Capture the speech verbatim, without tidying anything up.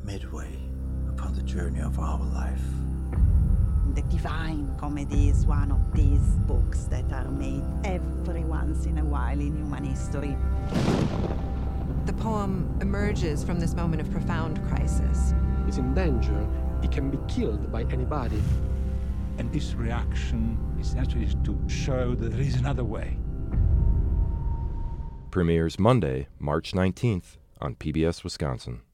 midway upon the journey of our life. The Divine Comedy is one of these books that are made every once in a while in human history. The poem emerges from this moment of profound crisis. He's in danger. He can be killed by anybody. And this reaction is actually to show that there is another way. Premieres Monday, March nineteenth on P B S Wisconsin.